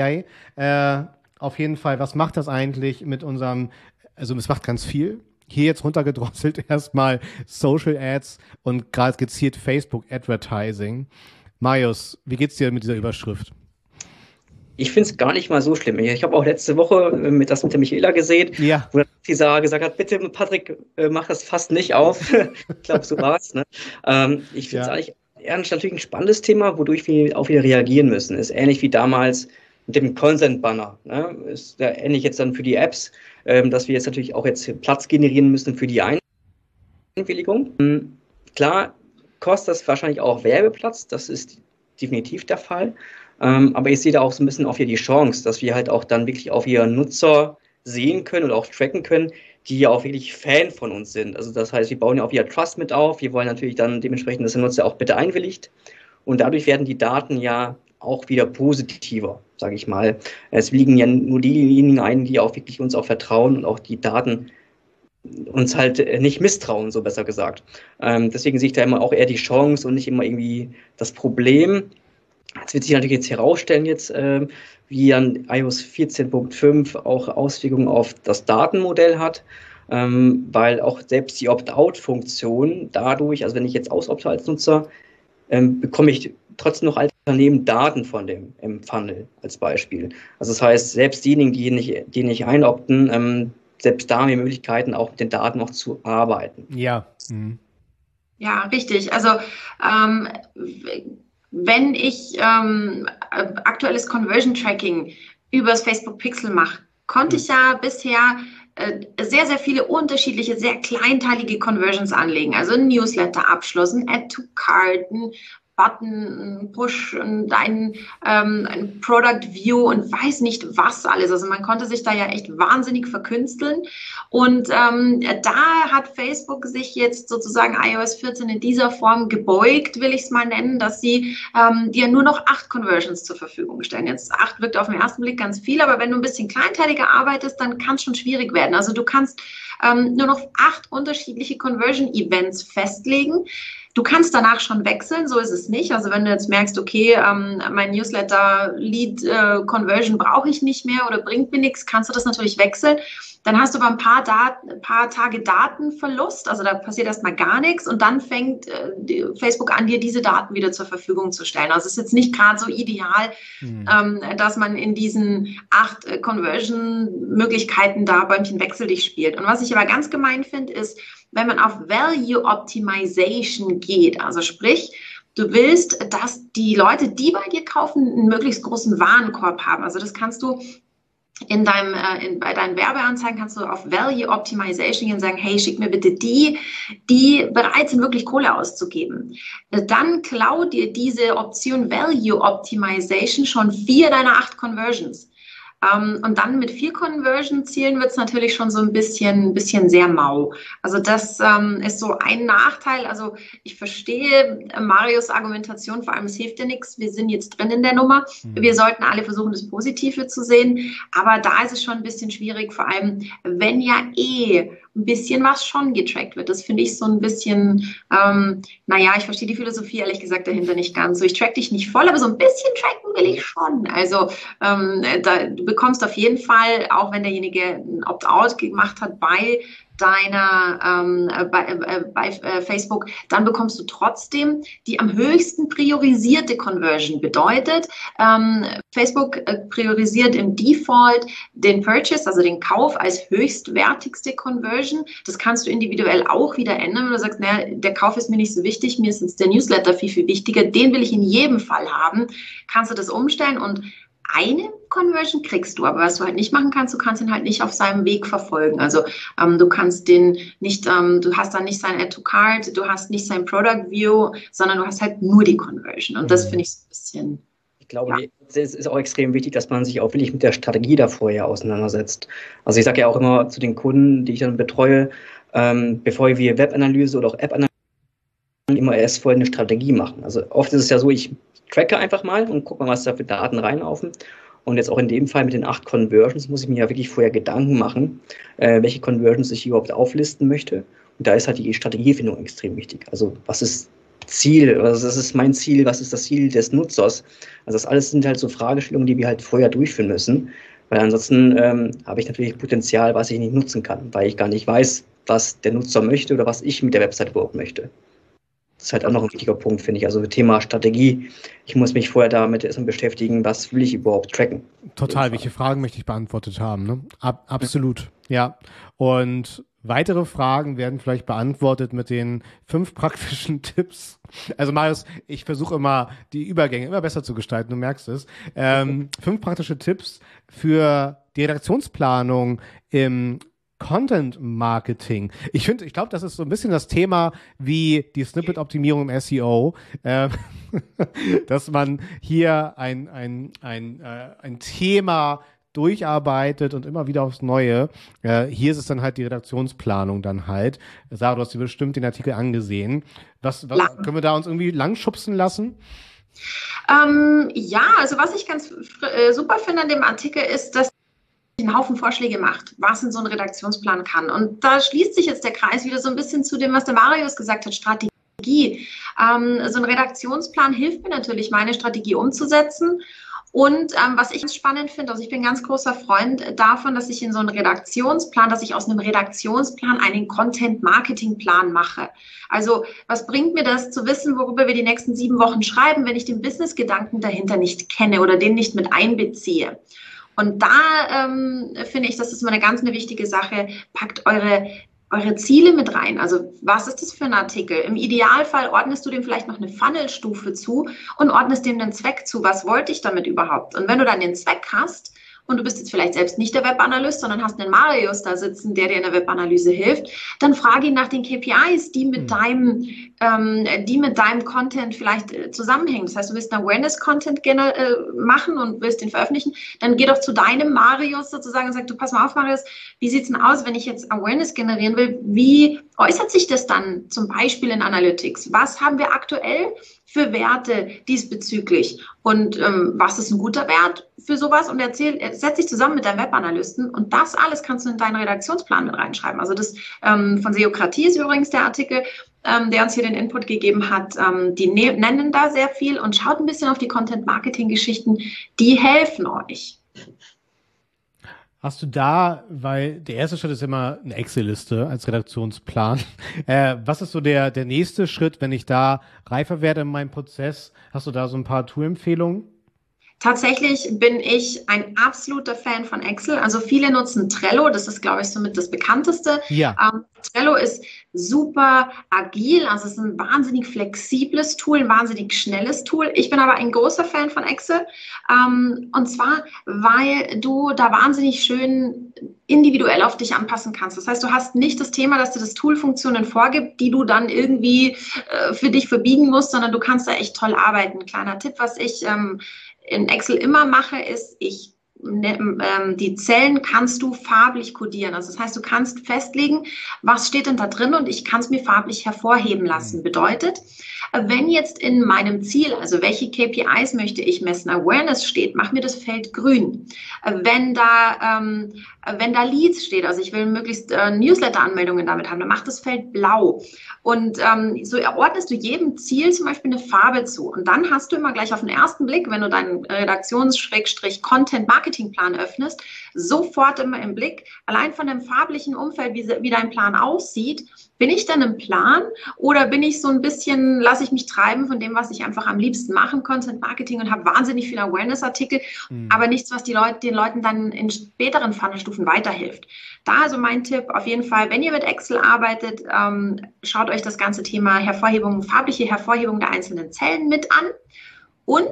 Auf jeden Fall, was macht das eigentlich mit unserem, also es macht ganz viel. Hier jetzt runtergedrosselt erstmal Social Ads und gerade gezielt Facebook Advertising. Marius, wie geht's dir mit dieser Überschrift? Ich finde es gar nicht mal so schlimm. Ich habe auch letzte Woche das mit der Michaela gesehen, wo die gesagt hat, bitte Patrick, mach das fast nicht auf. Ich glaube, so war es. Ne? Ich finde es eigentlich natürlich ein spannendes Thema, wodurch wir auch wieder reagieren müssen. Ist ähnlich wie damals mit dem Consent-Banner. Ne? Ist ja ähnlich jetzt dann für die Apps, dass wir jetzt natürlich auch jetzt Platz generieren müssen für die Einwilligung. Klar, kostet das wahrscheinlich auch Werbeplatz, das ist definitiv der Fall. Aber ich sehe da auch so ein bisschen auch hier die Chance, dass wir halt auch dann wirklich auch hier Nutzer sehen können oder auch tracken können, die ja auch wirklich Fan von uns sind. Also das heißt, wir bauen ja auch wieder Trust mit auf. Wir wollen natürlich dann dementsprechend, dass der Nutzer auch bitte einwilligt. Und dadurch werden die Daten ja auch wieder positiver, sage ich mal. Es liegen ja nur diejenigen ein, die auch wirklich uns auch vertrauen und auch die Daten uns halt nicht misstrauen, so besser gesagt. Deswegen sehe ich da immer auch eher die Chance und nicht immer irgendwie das Problem. Es wird sich natürlich jetzt herausstellen, wie dann iOS 14.5 auch Auswirkungen auf das Datenmodell hat, weil auch selbst die Opt-out-Funktion dadurch, also wenn ich jetzt ausopte als Nutzer, bekomme ich trotzdem noch Unternehmen Daten von dem Funnel als Beispiel. Also das heißt, selbst diejenigen, die nicht einopten, selbst da haben wir Möglichkeiten, auch mit den Daten noch zu arbeiten. Ja. Ja, richtig. Also wenn ich aktuelles Conversion Tracking übers Facebook Pixel mache, konnte ich ja bisher sehr, sehr viele unterschiedliche, sehr kleinteilige Conversions anlegen. Also ein Newsletter-Abschluss, ein Add-to-Cart, ein Button, ein Push und ein Product View und weiß nicht was alles. Also man konnte sich da ja echt wahnsinnig verkünsteln. Und da hat Facebook sich jetzt sozusagen iOS 14 in dieser Form gebeugt, will ich es mal nennen, dass sie dir nur noch 8 Conversions zur Verfügung stellen. Jetzt 8 wirkt auf den ersten Blick ganz viel, aber wenn du ein bisschen kleinteiliger arbeitest, dann kann es schon schwierig werden. Also du kannst nur noch 8 unterschiedliche Conversion-Events festlegen. Du kannst danach schon wechseln, so ist es nicht. Also wenn du jetzt merkst, okay, mein Newsletter-Lead-Conversion brauche ich nicht mehr oder bringt mir nichts, kannst du das natürlich wechseln. Dann hast du aber ein paar Tage Datenverlust, also da passiert erstmal gar nichts und dann fängt Facebook an, dir diese Daten wieder zur Verfügung zu stellen. Also es ist jetzt nicht gerade so ideal, dass man in diesen 8 Conversion-Möglichkeiten da Bäumchen wechsel dich spielt. Und was ich aber ganz gemein finde, ist, wenn man auf Value Optimization geht, also sprich, du willst, dass die Leute, die bei dir kaufen, einen möglichst großen Warenkorb haben. Also das kannst du bei deinen Werbeanzeigen kannst du auf Value Optimization gehen und sagen, hey, schick mir bitte die bereit sind, wirklich Kohle auszugeben. Dann klau dir diese Option Value Optimization schon 4 deiner 8 Conversions. Und dann mit 4 Conversion-Zielen wird es natürlich schon so ein bisschen sehr mau. Also das ist so ein Nachteil. Also ich verstehe Marios Argumentation, vor allem es hilft dir nichts. Wir sind jetzt drin in der Nummer. Wir sollten alle versuchen, das Positive zu sehen. Aber da ist es schon ein bisschen schwierig, vor allem wenn ja ein bisschen was schon getrackt wird. Das finde ich so ein bisschen, ich verstehe die Philosophie ehrlich gesagt dahinter nicht ganz. So, ich track dich nicht voll, aber so ein bisschen tracken will ich schon. Also du bekommst auf jeden Fall, auch wenn derjenige ein Opt-out gemacht hat bei bei Facebook, dann bekommst du trotzdem die am höchsten priorisierte Conversion. Bedeutet, Facebook priorisiert im Default den Purchase, also den Kauf als höchstwertigste Conversion. Das kannst du individuell auch wieder ändern, wenn du sagst, naja, der Kauf ist mir nicht so wichtig, mir ist jetzt der Newsletter viel, viel wichtiger, den will ich in jedem Fall haben. Kannst du das umstellen und eine Conversion kriegst du, aber was du halt nicht machen kannst, du kannst ihn halt nicht auf seinem Weg verfolgen. Also du kannst den nicht, du hast dann nicht sein Add to Cart, du hast nicht sein Product View, sondern du hast halt nur die Conversion. Und das finde ich so ein bisschen. Ich glaube, es ist auch extrem wichtig, dass man sich auch wirklich mit der Strategie da vorher auseinandersetzt. Also ich sage ja auch immer zu den Kunden, die ich dann betreue, bevor wir Webanalyse oder auch App-Analyse immer erst vorher eine Strategie machen. Also oft ist es ja so, ich tracke einfach mal und gucke mal, was da für Daten reinlaufen. Und jetzt auch in dem Fall mit den 8 Conversions muss ich mir ja wirklich vorher Gedanken machen, welche Conversions ich überhaupt auflisten möchte. Und da ist halt die Strategiefindung extrem wichtig. Also was ist Ziel, was ist mein Ziel, was ist das Ziel des Nutzers? Also das alles sind halt so Fragestellungen, die wir halt vorher durchführen müssen. Weil ansonsten habe ich natürlich Potenzial, was ich nicht nutzen kann, weil ich gar nicht weiß, was der Nutzer möchte oder was ich mit der Website überhaupt möchte. Das ist halt auch noch ein wichtiger Punkt, finde ich. Also Thema Strategie. Ich muss mich vorher damit erstmal beschäftigen, was will ich überhaupt tracken. Total, welche Fragen möchte ich beantwortet haben, ne? Absolut, ja. Und weitere Fragen werden vielleicht beantwortet mit den 5 praktischen Tipps. Also Marius, ich versuche immer, die Übergänge immer besser zu gestalten, du merkst es. 5 praktische Tipps für die Redaktionsplanung im Content Marketing. Ich glaube, das ist so ein bisschen das Thema wie die Snippet-Optimierung im SEO, dass man hier ein Thema durcharbeitet und immer wieder aufs Neue. Hier ist es dann halt die Redaktionsplanung dann halt. Sarah, du hast dir bestimmt den Artikel angesehen. Was können wir da uns irgendwie langschubsen lassen? Also was ich ganz super finde an dem Artikel ist, dass einen Haufen Vorschläge macht, was in so ein Redaktionsplan kann. Und da schließt sich jetzt der Kreis wieder so ein bisschen zu dem, was der Marius gesagt hat, Strategie. So ein Redaktionsplan hilft mir natürlich, meine Strategie umzusetzen. Und was ich ganz spannend finde, also ich bin ein ganz großer Freund davon, dass ich in so einem Redaktionsplan, dass ich aus einem Redaktionsplan einen Content-Marketing-Plan mache. Also was bringt mir das zu wissen, worüber wir die nächsten 7 Wochen schreiben, wenn ich den Business-Gedanken dahinter nicht kenne oder den nicht mit einbeziehe? Und da finde ich, das ist eine ganz wichtige Sache. Packt eure Ziele mit rein. Also was ist das für ein Artikel? Im Idealfall ordnest du dem vielleicht noch eine Funnelstufe zu und ordnest dem einen Zweck zu. Was wollte ich damit überhaupt? Und wenn du dann den Zweck hast und du bist jetzt vielleicht selbst nicht der Webanalyst, sondern hast einen Marius da sitzen, der dir in der Webanalyse hilft, dann frage ihn nach den KPIs, die mit deinem Content vielleicht zusammenhängen. Das heißt, du willst einen Awareness-Content machen und willst den veröffentlichen, dann geh doch zu deinem Marius sozusagen und sag, du, pass mal auf, Marius, wie sieht's denn aus, wenn ich jetzt Awareness generieren will? Wie äußert sich das dann zum Beispiel in Analytics? Was haben wir aktuell für Werte diesbezüglich? Und was ist ein guter Wert für sowas? Und setz dich zusammen mit deinem Webanalysten und das alles kannst du in deinen Redaktionsplan mit reinschreiben. Also das von Seokratie ist übrigens der Artikel, der uns hier den Input gegeben hat. Die nennen da sehr viel und schaut ein bisschen auf die Content-Marketing-Geschichten. Die helfen euch. Hast du da, weil der erste Schritt ist immer eine Excel-Liste als Redaktionsplan. Was ist so der nächste Schritt, wenn ich da reifer werde in meinem Prozess? Hast du da so ein paar Tool-Empfehlungen? Tatsächlich bin ich ein absoluter Fan von Excel. Also viele nutzen Trello, das ist, glaube ich, somit das bekannteste. Ja. Trello ist super agil, also es ist ein wahnsinnig flexibles Tool, ein wahnsinnig schnelles Tool. Ich bin aber ein großer Fan von Excel, und zwar, weil du da wahnsinnig schön individuell auf dich anpassen kannst. Das heißt, du hast nicht das Thema, dass dir das Tool Funktionen vorgibt, die du dann irgendwie für dich verbiegen musst, sondern du kannst da echt toll arbeiten. Kleiner Tipp, was ich in Excel immer mache, ist, die Zellen kannst du farblich kodieren. Also das heißt, du kannst festlegen, was steht denn da drin und ich kann es mir farblich hervorheben lassen. Bedeutet, wenn jetzt in meinem Ziel, also welche KPIs möchte ich messen, Awareness steht, mach mir das Feld grün. Wenn da Leads steht, also ich will möglichst Newsletter-Anmeldungen damit haben, dann mach das Feld blau. Und so ordnest du jedem Ziel zum Beispiel eine Farbe zu. Und dann hast du immer gleich auf den ersten Blick, wenn du deinen Redaktions-Content-Marketing-Plan öffnest, sofort immer im Blick, allein von dem farblichen Umfeld, wie dein Plan aussieht, bin ich dann im Plan oder bin ich so ein bisschen, lasse ich mich treiben von dem, was ich einfach am liebsten mache, Content Marketing, und habe wahnsinnig viele Awareness-Artikel, aber nichts, was den Leuten dann in späteren Funnelstufen weiterhilft. Da also mein Tipp, auf jeden Fall, wenn ihr mit Excel arbeitet, schaut euch das ganze Thema farbliche Hervorhebung der einzelnen Zellen mit an. Und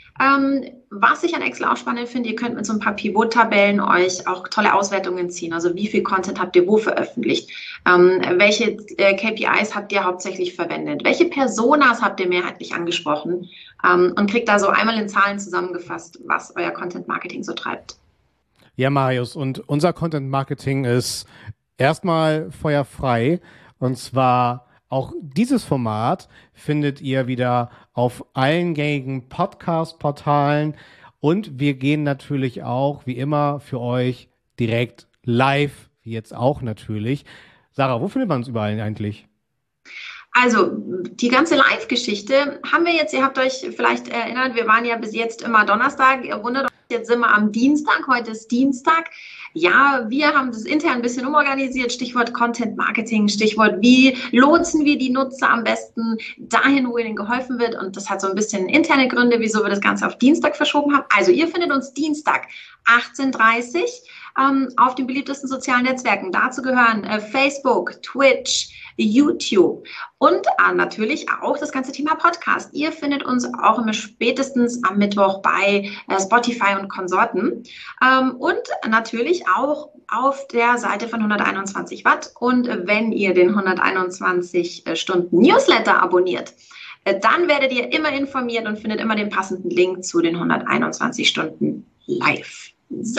was ich an Excel auch spannend finde, ihr könnt mit so ein paar Pivot-Tabellen euch auch tolle Auswertungen ziehen. Also wie viel Content habt ihr wo veröffentlicht? Welche KPIs habt ihr hauptsächlich verwendet? Welche Personas habt ihr mehrheitlich angesprochen? Und kriegt da so einmal in Zahlen zusammengefasst, was euer Content-Marketing so treibt. Ja, Marius, und unser Content-Marketing ist erstmal feuerfrei. Und zwar auch dieses Format findet ihr wieder auf allen gängigen Podcast-Portalen. Und wir gehen natürlich auch, wie immer, für euch direkt live, wie jetzt auch natürlich. Sarah, wo findet man uns überall eigentlich? Also die ganze Live-Geschichte haben wir jetzt, ihr habt euch vielleicht erinnert, wir waren ja bis jetzt immer Donnerstag, ihr wundert euch, jetzt sind wir am Dienstag, heute ist Dienstag. Ja, wir haben das intern ein bisschen umorganisiert, Stichwort Content Marketing, Stichwort wie lotsen wir die Nutzer am besten dahin, wo ihnen geholfen wird, und das hat so ein bisschen interne Gründe, wieso wir das Ganze auf Dienstag verschoben haben. Also ihr findet uns Dienstag 18:30 Uhr auf den beliebtesten sozialen Netzwerken. Dazu gehören Facebook, Twitch, YouTube und natürlich auch das ganze Thema Podcast. Ihr findet uns auch immer spätestens am Mittwoch bei Spotify und Konsorten und natürlich auch auf der Seite von 121 Watt. Und wenn ihr den 121 Stunden Newsletter abonniert, dann werdet ihr immer informiert und findet immer den passenden Link zu den 121 Stunden live. So.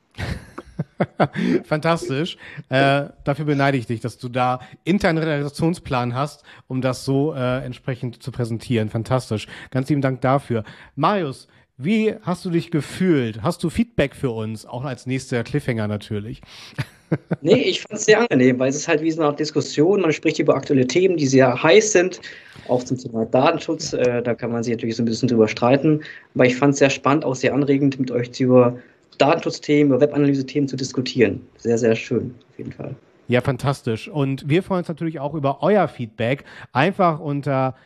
Fantastisch. Dafür beneide ich dich, dass du da internen Redaktionsplan hast, um das so entsprechend zu präsentieren. Fantastisch. Ganz lieben Dank dafür. Marius, wie hast du dich gefühlt? Hast du Feedback für uns? Auch als nächster Cliffhanger natürlich. Nee, ich fand es sehr angenehm, weil es ist halt wie so eine Art Diskussion. Man spricht über aktuelle Themen, die sehr heiß sind, auch zum Thema Datenschutz. Da kann man sich natürlich so ein bisschen drüber streiten. Aber ich fand es sehr spannend, auch sehr anregend, mit euch über Datenschutzthemen, über Webanalyse-Themen zu diskutieren. Sehr, sehr schön, auf jeden Fall. Ja, fantastisch. Und wir freuen uns natürlich auch über euer Feedback. Einfach unter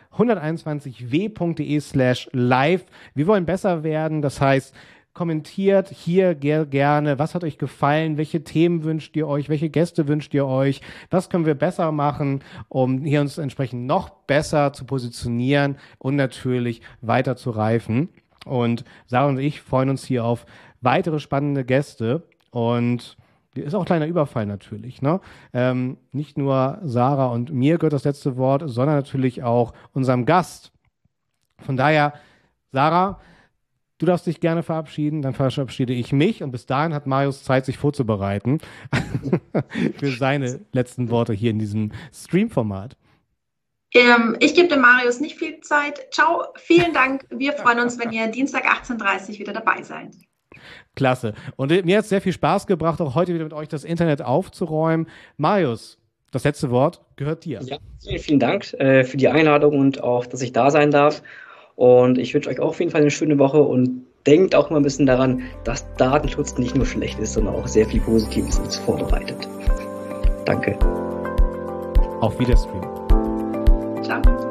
121w.de/live. Wir wollen besser werden. Das heißt, kommentiert hier gerne. Was hat euch gefallen? Welche Themen wünscht ihr euch? Welche Gäste wünscht ihr euch? Was können wir besser machen, um hier uns entsprechend noch besser zu positionieren und natürlich weiter zu reifen? Und Sarah und ich freuen uns hier auf weitere spannende Gäste, und ist auch ein kleiner Überfall natürlich, ne? Nicht nur Sarah und mir gehört das letzte Wort, sondern natürlich auch unserem Gast. Von daher, Sarah, du darfst dich gerne verabschieden, dann verabschiede ich mich, und bis dahin hat Marius Zeit, sich vorzubereiten für seine letzten Worte hier in diesem Stream-Format. Ich gebe dem Marius nicht viel Zeit. Ciao, vielen Dank. Wir freuen uns, wenn ihr Dienstag 18:30 Uhr wieder dabei seid. Klasse. Und mir hat es sehr viel Spaß gebracht, auch heute wieder mit euch das Internet aufzuräumen. Marius, das letzte Wort gehört dir. Ja, vielen Dank für die Einladung und auch, dass ich da sein darf. Und ich wünsche euch auch auf jeden Fall eine schöne Woche und denkt auch mal ein bisschen daran, dass Datenschutz nicht nur schlecht ist, sondern auch sehr viel Positives uns vorbereitet. Danke. Auf Wiedersehen. Ciao.